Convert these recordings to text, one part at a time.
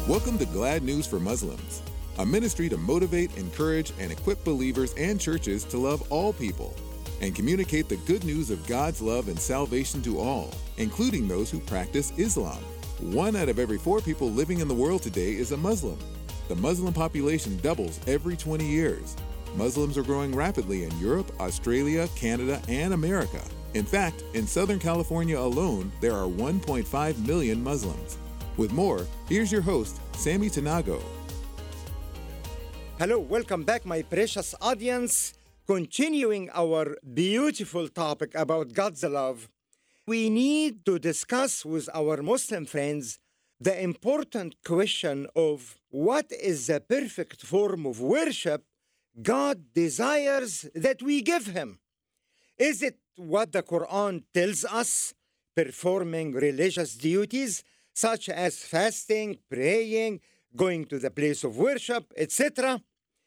Welcome to Glad News for Muslims, a ministry to motivate, encourage, and equip believers and churches to love all people and communicate the good news of God's love and salvation to all, including those who practice Islam. 1 out of every 4 people living in the world today is a Muslim. The Muslim population doubles every 20 years. Muslims are growing rapidly in Europe, Australia, Canada, and America. In fact, in Southern California alone, there are 1.5 million Muslims. With more, here's your host, Sammy Tanago. Hello, welcome back, my precious audience. Continuing our beautiful topic about God's love, we need to discuss with our Muslim friends the important question of what is the perfect form of worship God desires that we give Him. Is it what the Quran tells us, performing religious duties such as fasting, praying, going to the place of worship, etc.?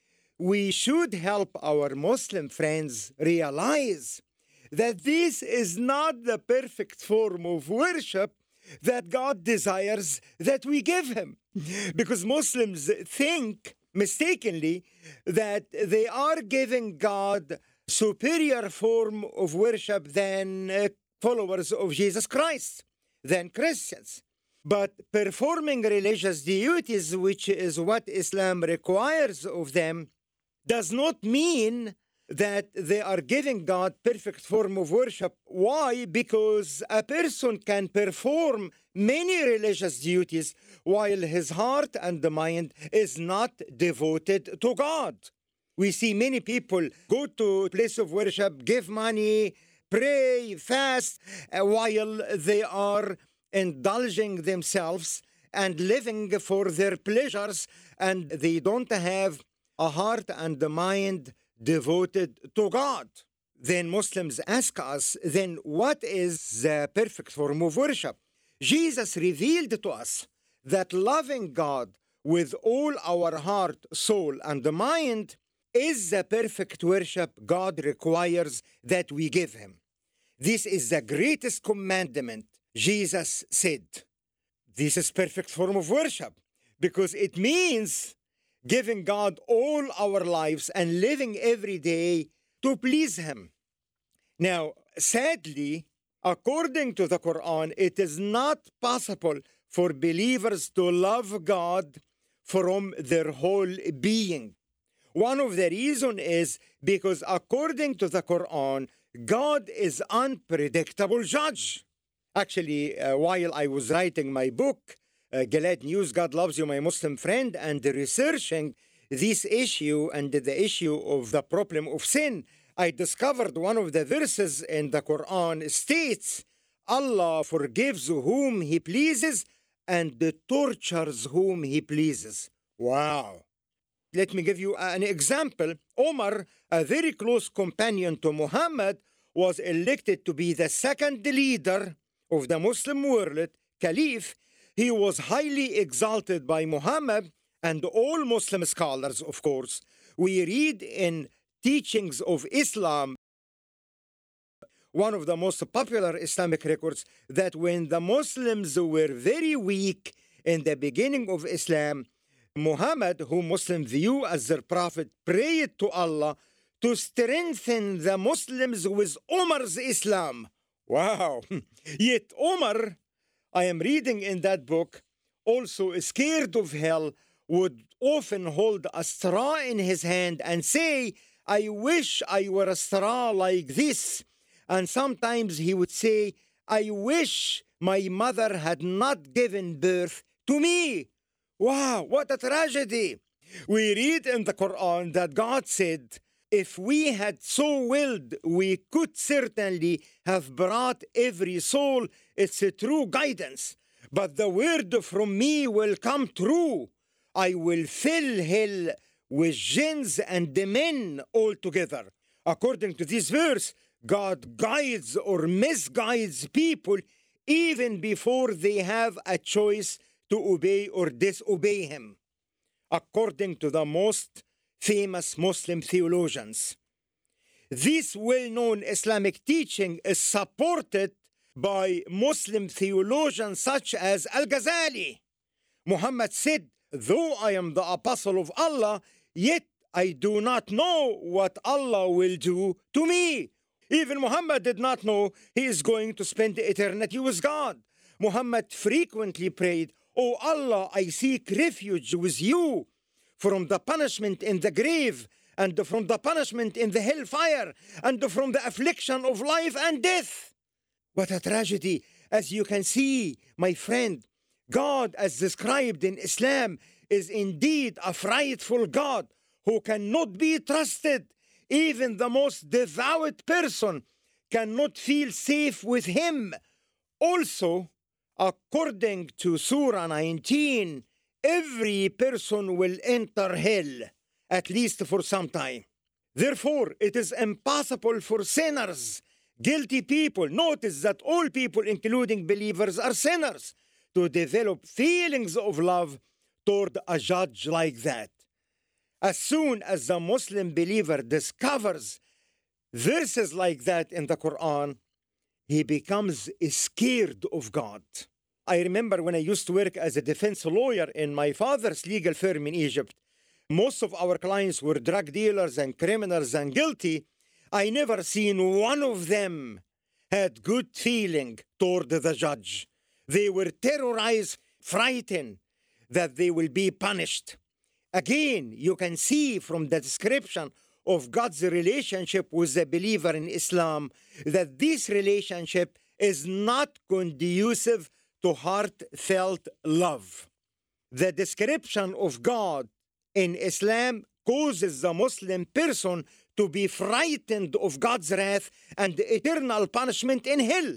We should help our Muslim friends realize that this is not the perfect form of worship that God desires that we give Him. Because Muslims think mistakenly that they are giving God superior form of worship than followers of Jesus Christ, than Christians. But performing religious duties, which is what Islam requires of them, does not mean that they are giving God perfect form of worship. Why? Because a person can perform many religious duties while his heart and the mind is not devoted to God. We see many people go to a place of worship, give money, pray, fast, while they are indulging themselves and living for their pleasures, and they don't have a heart and a mind devoted to God. Then Muslims ask us, then what is the perfect form of worship? Jesus revealed to us that loving God with all our heart, soul, and mind is the perfect worship God requires that we give Him. This is the greatest commandment. Jesus said, this is perfect form of worship because it means giving God all our lives and living every day to please Him. Now, sadly, according to the Quran, it is not possible for believers to love God from their whole being. One of the reasons is because according to the Quran, God is unpredictable judge. Actually, while I was writing my book, Glad News, God Loves You, My Muslim Friend, and researching this issue and the issue of the problem of sin, I discovered one of the verses in the Quran states, Allah forgives whom He pleases and tortures whom He pleases. Wow. Let me give you an example. Omar, a very close companion to Muhammad, was elected to be the second leader of the Muslim world, Caliph. He was highly exalted by Muhammad and all Muslim scholars, of course. We read in Teachings of Islam, one of the most popular Islamic records, that when the Muslims were very weak in the beginning of Islam, Muhammad, whom Muslims view as their prophet, prayed to Allah to strengthen the Muslims with Umar's Islam. Wow! Yet Umar, I am reading in that book, also scared of hell, would often hold a straw in his hand and say, I wish I were a straw like this. And sometimes he would say, I wish my mother had not given birth to me. Wow, what a tragedy. We read in the Quran that God said, if we had so willed, we could certainly have brought every soul its true guidance. But the word from me will come true. I will fill hell with jinns and the men altogether. According to this verse, God guides or misguides people even before they have a choice to obey or disobey Him, according to the most famous Muslim theologians. This well-known Islamic teaching is supported by Muslim theologians such as Al-Ghazali. Muhammad said, though I am the apostle of Allah, yet I do not know what Allah will do to me. Even Muhammad did not know he is going to spend eternity with God. Muhammad frequently prayed, "O Allah, I seek refuge with you from the punishment in the grave, and from the punishment in the hellfire, and from the affliction of life and death." What a tragedy. As you can see, my friend, God, as described in Islam, is indeed a frightful God who cannot be trusted. Even the most devout person cannot feel safe with him. Also, according to Surah 19, every person will enter hell, at least for some time. Therefore, it is impossible for sinners, guilty people, notice that all people, including believers, are sinners, to develop feelings of love toward a judge like that. As soon as the Muslim believer discovers verses like that in the Quran, he becomes scared of God. I remember when I used to work as a defense lawyer in my father's legal firm in Egypt, most of our clients were drug dealers and criminals and guilty. I never seen one of them had good feeling toward the judge. They were terrorized, frightened that they will be punished. Again, you can see from the description of God's relationship with the believer in Islam that this relationship is not conducive to heartfelt love. The description of God in Islam causes the Muslim person to be frightened of God's wrath and eternal punishment in hell.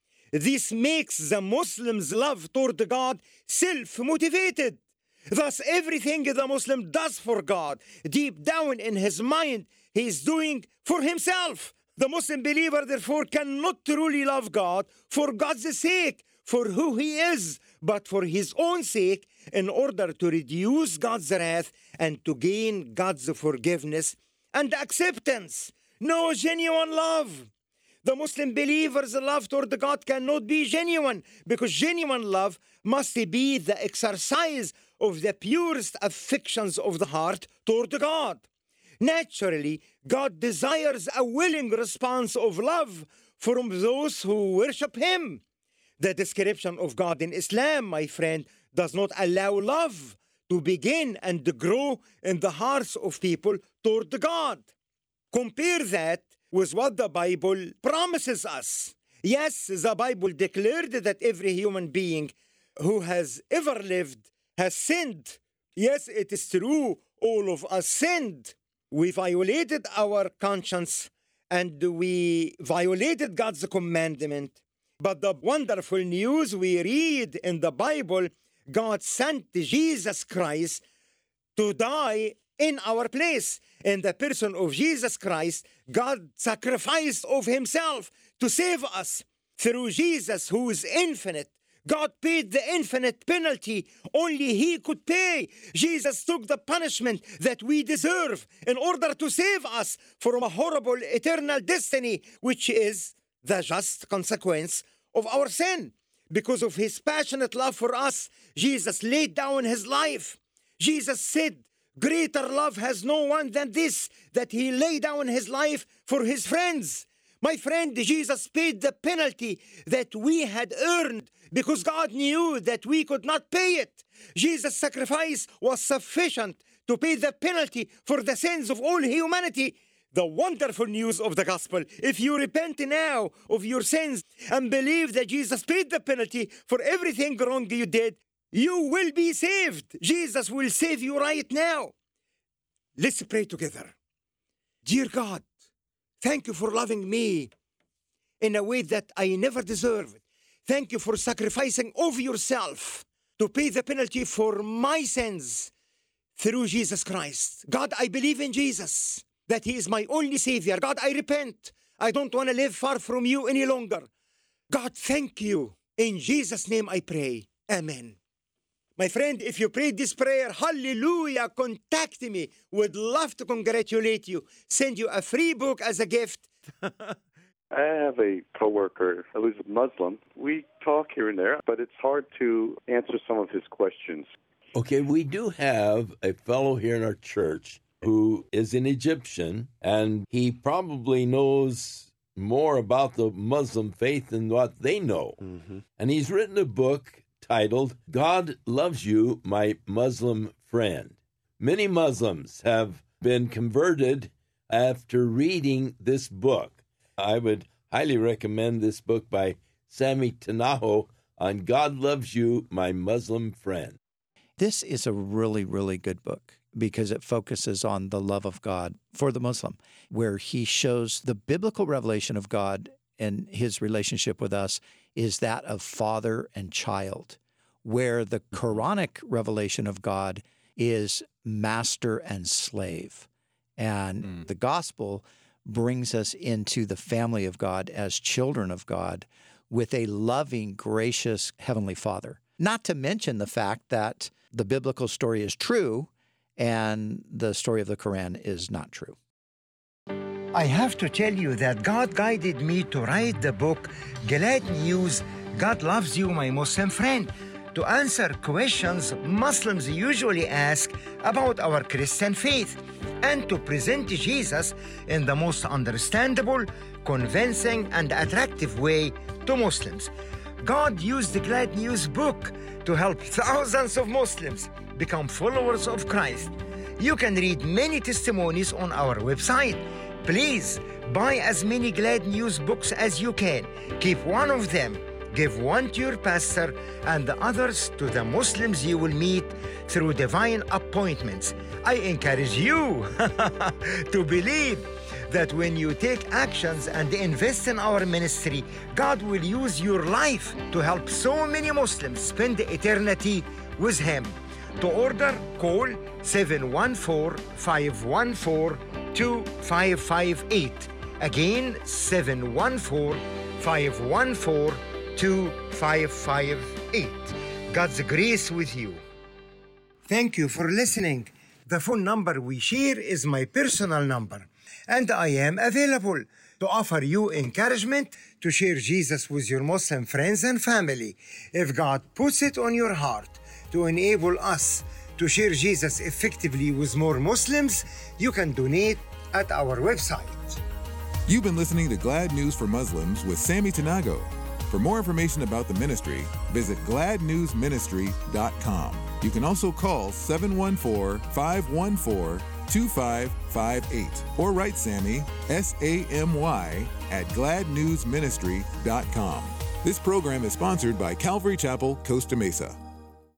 This makes the Muslim's love toward God self-motivated. Thus, everything the Muslim does for God, deep down in his mind, he is doing for himself. The Muslim believer, therefore, cannot truly love God for God's sake, for who he is, but for his own sake, in order to reduce God's wrath and to gain God's forgiveness and acceptance. No genuine love. The Muslim believer's love toward God cannot be genuine, because genuine love must be the exercise of the purest affections of the heart toward God. Naturally, God desires a willing response of love from those who worship Him. The description of God in Islam, my friend, does not allow love to begin and grow in the hearts of people toward God. Compare that with what the Bible promises us. Yes, the Bible declared that every human being who has ever lived has sinned. Yes, it is true, all of us sinned. We violated our conscience and we violated God's commandment. But the wonderful news we read in the Bible, God sent Jesus Christ to die in our place. In the person of Jesus Christ, God sacrificed of Himself to save us. Through Jesus, who is infinite, God paid the infinite penalty only He could pay. Jesus took the punishment that we deserve in order to save us from a horrible eternal destiny, which is the just consequence of our sin. Because of His passionate love for us, Jesus laid down His life. Jesus said, "Greater love has no one than this, that He laid down His life for His friends." My friend, Jesus paid the penalty that we had earned because God knew that we could not pay it. Jesus' sacrifice was sufficient to pay the penalty for the sins of all humanity. The wonderful news of the gospel: if you repent now of your sins and believe that Jesus paid the penalty for everything wrong you did, you will be saved. Jesus will save you right now. Let's pray together. Dear God, thank you for loving me in a way that I never deserved. Thank you for sacrificing of yourself to pay the penalty for my sins through Jesus Christ. God, I believe in Jesus, that He is my only Savior. God, I repent. I don't want to live far from you any longer. God, thank you. In Jesus' name I pray. Amen. My friend, if you prayed this prayer, hallelujah, contact me. Would love to congratulate you. Send you a free book as a gift. I have a coworker who's a Muslim. We talk here and there, but it's hard to answer some of his questions. Okay, we do have a fellow here in our church who is an Egyptian, and he probably knows more about the Muslim faith than what they know. Mm-hmm. And he's written a book titled, God Loves You, My Muslim Friend. Many Muslims have been converted after reading this book. I would highly recommend this book by Sammy Tanaho on God Loves You, My Muslim Friend. This is a really, really good book because it focuses on the love of God for the Muslim, where he shows the biblical revelation of God and his relationship with us is that of father and child, where the Quranic revelation of God is master and slave. And the gospel brings us into the family of God as children of God with a loving, gracious Heavenly Father. Not to mention the fact that the biblical story is true and the story of the Quran is not true. I have to tell you that God guided me to write the book, Glad News, God Loves You, My Muslim Friend, to answer questions Muslims usually ask about our Christian faith and to present Jesus in the most understandable, convincing, and attractive way to Muslims. God used the Glad News book to help thousands of Muslims become followers of Christ. You can read many testimonies on our website. Please buy as many Glad News books as you can. Keep one of them. Give one to your pastor and the others to the Muslims you will meet through divine appointments. I encourage you to believe that when you take actions and invest in our ministry, God will use your life to help so many Muslims spend eternity with Him. To order, call 714-514-2558. Again, 714-514-2558. God's grace with you. Thank you for listening. The phone number we share is my personal number, and I am available to offer you encouragement to share Jesus with your Muslim friends and family. If God puts it on your heart to enable us to share Jesus effectively with more Muslims, you can donate at our website. You've been listening to Glad News for Muslims with Sammy Tanago. For more information about the ministry, visit gladnewsministry.com. You can also call 714-514-2558 or write Sammy, S-A-M-Y, at gladnewsministry.com. This program is sponsored by Calvary Chapel, Costa Mesa.